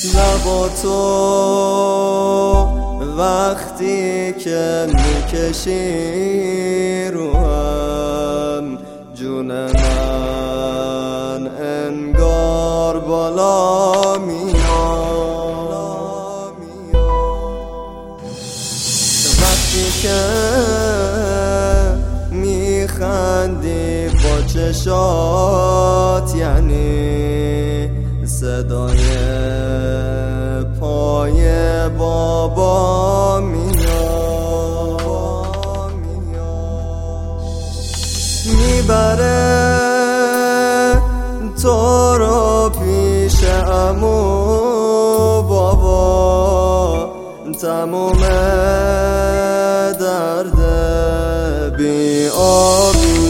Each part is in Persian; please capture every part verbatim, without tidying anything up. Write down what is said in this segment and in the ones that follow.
لباتو وقتی که میکشی رو هم جون من انگار بالا میاد. وقتی که میخندی با چشات یعنی صدای پای بابا میاد. میبره تو رو پیش عمو بابا، تموم درد بی آبی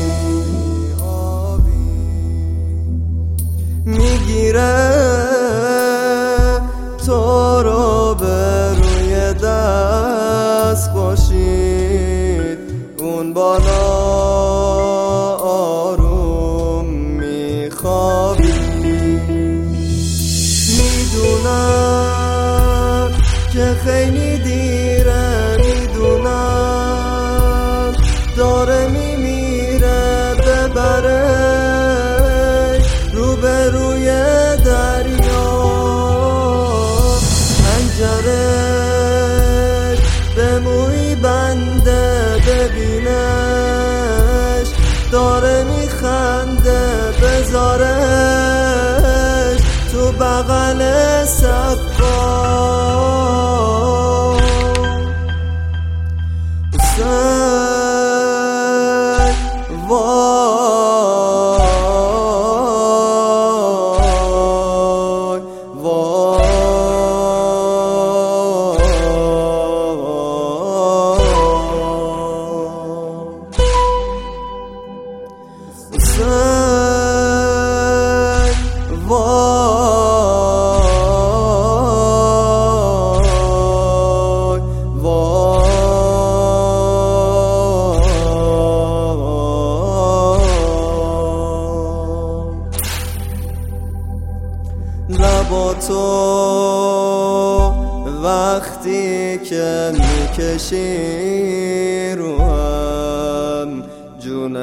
میگیره تو رو به روی دست باشید اون بالا آروم میخوابی. میدونم که خیلی دیره، میدونم داره میمیره، ببره رو به روی دریا. پنجرش به موی بنده، ببینش داره میخنده، بذارش تو بغل سقا. حسین وای وای حسین وای لباتو وقتی که میکشی رو هم جون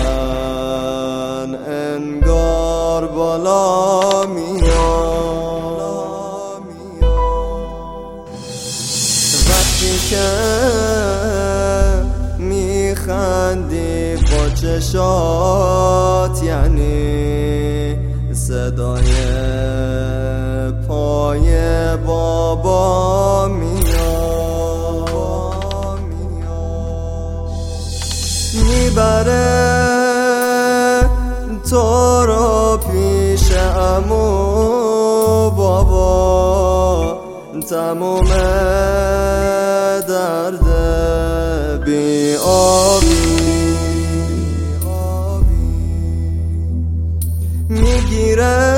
من انگار بالا میاد. وقتی که میخندی با چشات یعنی صدای پای بابا میاد. میبره تو رو پیش عمو بابا، تموم درد بی آبی میگیره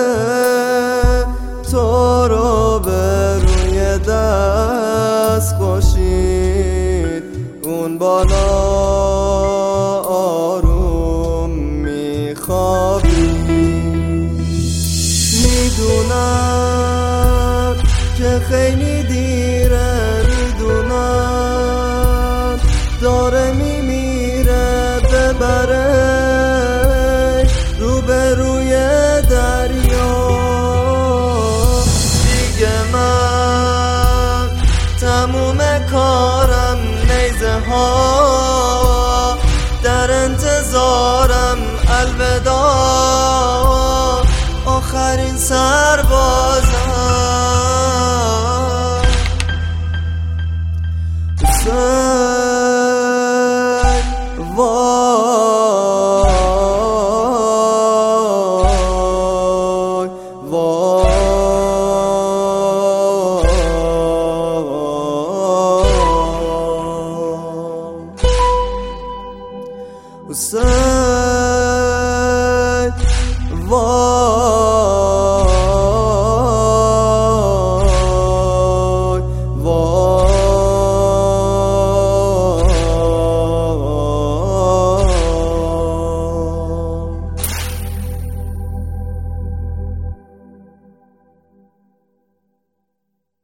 تو رو به روی دست باشید اون بالا آروم میخوابی. میدونم که خیلی دیره، میدونم داره میمیره، ببره رو به روی دریا. دیگه من تموم کارم، نیزه ها در انتظارم، الوداع آخرین سربازم.